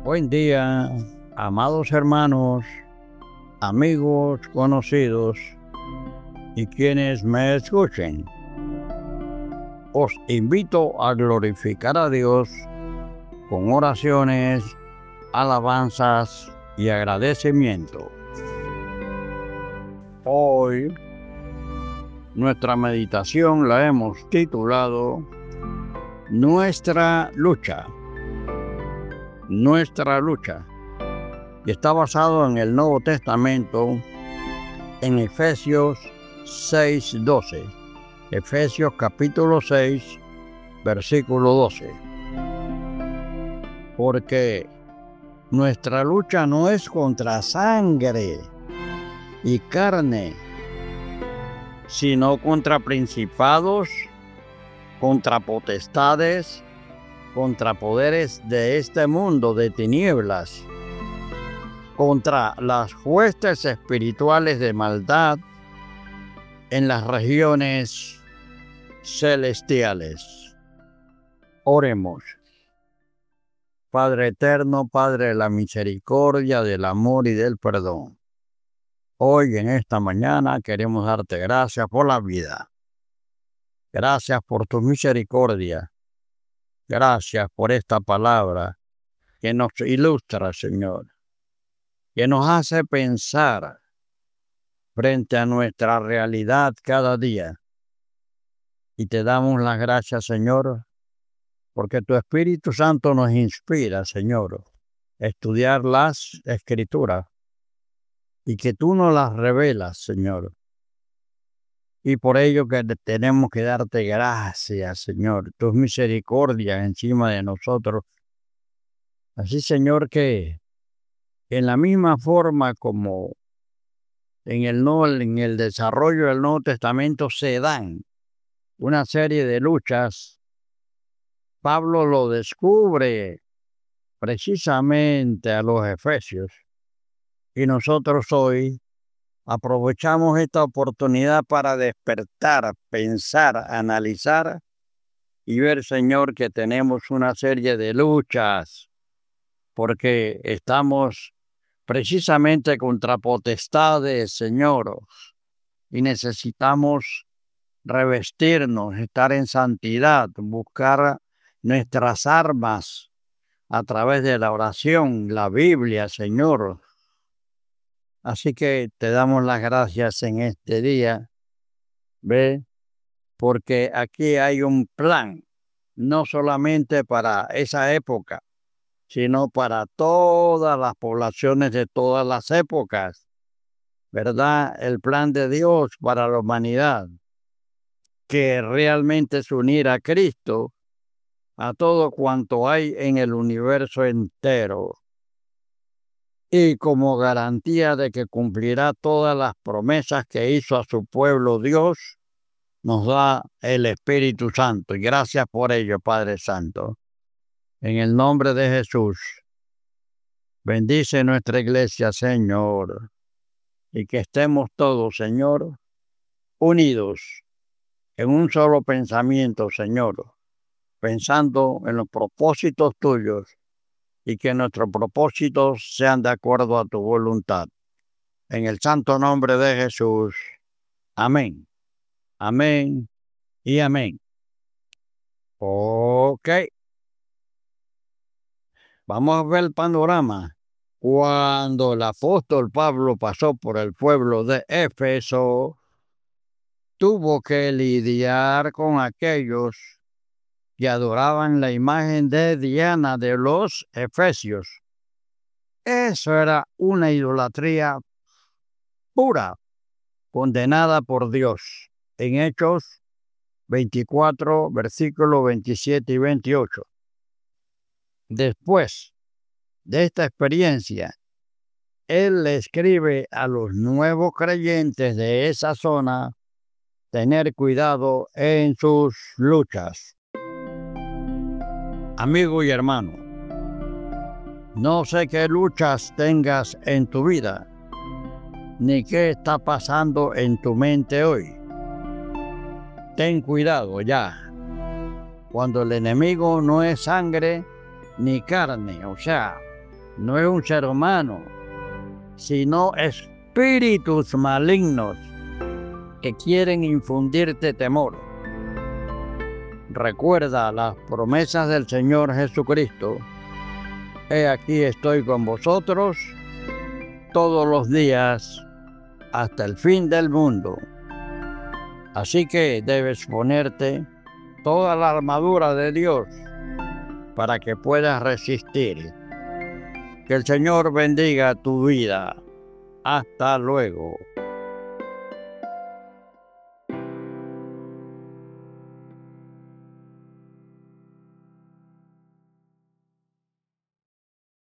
Buen día, amados hermanos, amigos, conocidos y quienes me escuchen. Os invito a glorificar a Dios con oraciones, alabanzas y agradecimiento. Hoy nuestra meditación la hemos titulado Nuestra lucha. Nuestra lucha. Y está basado en el Nuevo Testamento, en Efesios 6:12. Efesios capítulo 6, versículo 12. Porque nuestra lucha no es contra sangre y carne, sino contra principados, contra potestades, contra poderes de este mundo de tinieblas, contra las huestes espirituales de maldad en las regiones celestiales. Oremos. Padre eterno, Padre de la misericordia, del amor y del perdón. Hoy en esta mañana queremos darte gracias por la vida. Gracias por tu misericordia. Gracias por esta palabra que nos ilustra, Señor, que nos hace pensar frente a nuestra realidad cada día. Y te damos las gracias, Señor, porque tu Espíritu Santo nos inspira, Señor, a estudiar las Escrituras y que tú nos las revelas, Señor. Y por ello que tenemos que darte gracias, Señor, tus misericordias encima de nosotros. Así, Señor, que en la misma forma como en el desarrollo del Nuevo Testamento se dan una serie de luchas, Pablo lo descubre precisamente a los Efesios. Y nosotros hoy aprovechamos esta oportunidad para despertar, pensar, analizar y ver, Señor, que tenemos una serie de luchas, porque estamos precisamente contra potestades, Señor, y necesitamos revestirnos, estar en santidad, buscar nuestras armas a través de la oración, la Biblia, Señor. Así que te damos las gracias en este día, ¿ve? Porque aquí hay un plan, no solamente para esa época, sino para todas las poblaciones de todas las épocas, ¿verdad? El plan de Dios para la humanidad, que realmente es unir a Cristo a todo cuanto hay en el universo entero. Y como garantía de que cumplirá todas las promesas que hizo a su pueblo Dios, nos da el Espíritu Santo. Y gracias por ello, Padre Santo. En el nombre de Jesús, bendice nuestra iglesia, Señor. Y que estemos todos, Señor, unidos en un solo pensamiento, Señor. Pensando en los propósitos tuyos. Y que nuestros propósitos sean de acuerdo a tu voluntad. En el santo nombre de Jesús. Amén. Amén y amén. Ok. Vamos a ver el panorama. Cuando el apóstol Pablo pasó por el pueblo de Éfeso, tuvo que lidiar con aquellos que adoraban la imagen de Diana de los Efesios. Eso era una idolatría pura, condenada por Dios. En Hechos 24, versículos 27 y 28. Después de esta experiencia, él le escribe a los nuevos creyentes de esa zona tener cuidado en sus luchas. Amigo y hermano, no sé qué luchas tengas en tu vida, ni qué está pasando en tu mente hoy. Ten cuidado ya. Cuando el enemigo no es sangre ni carne, o sea, no es un ser humano, sino espíritus malignos que quieren infundirte temor. Recuerda las promesas del Señor Jesucristo. He aquí estoy con vosotros todos los días hasta el fin del mundo. Así que debes ponerte toda la armadura de Dios para que puedas resistir. Que el Señor bendiga tu vida. Hasta luego.